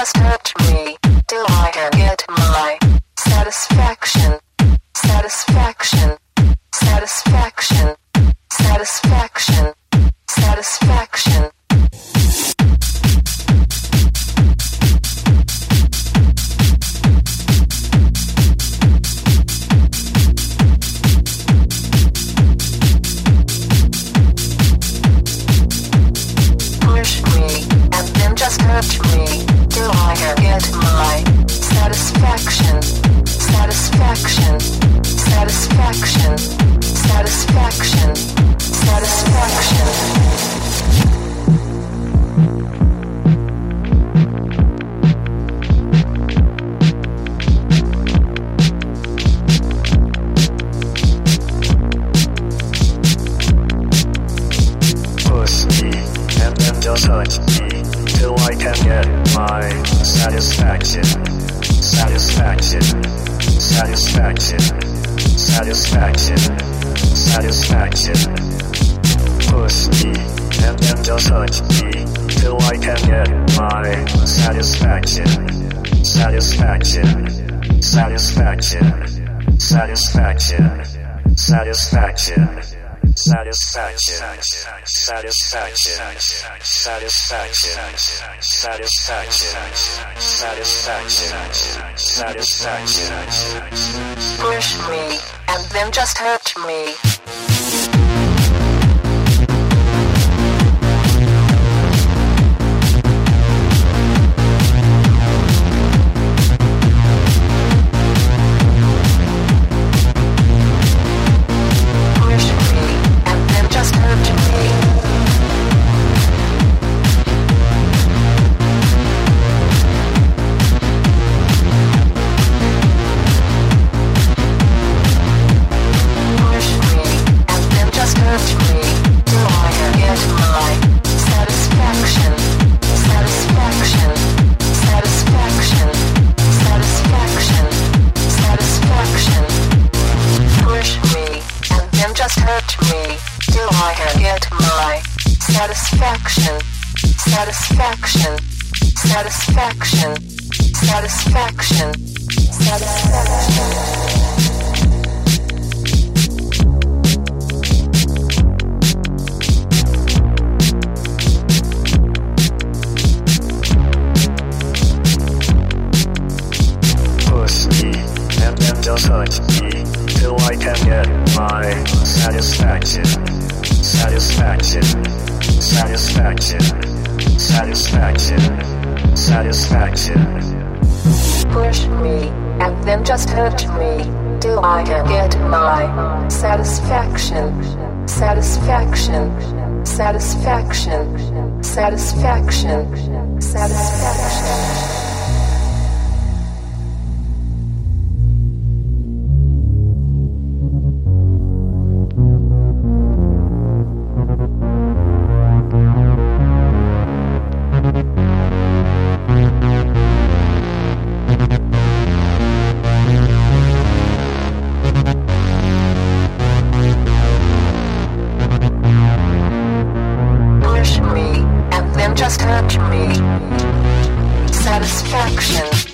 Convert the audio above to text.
just hurt me till I can get my satisfaction, satisfaction, satisfaction, satisfaction, satisfaction. Push me and then just hurt me till I can get my satisfaction, satisfaction, satisfaction, satisfaction, satisfaction. Just hurt me till I can get my satisfaction, satisfaction, satisfaction, satisfaction, satisfaction. Push me and then just hurt me till I can get my satisfaction, satisfaction, satisfaction, satisfaction, satisfaction. Satisfaction, satisfaction, satisfaction, satisfaction, satisfaction, satisfaction. Push me and then just hurt me. Just hurt me till I can get my satisfaction, satisfaction, satisfaction, satisfaction, satisfaction. Just hurt me till I can get my satisfaction, satisfaction, satisfaction, satisfaction, satisfaction. Push me and then just hurt me till I can get my satisfaction, satisfaction, satisfaction, satisfaction, satisfaction. Push me and then just hurt me. Satisfaction.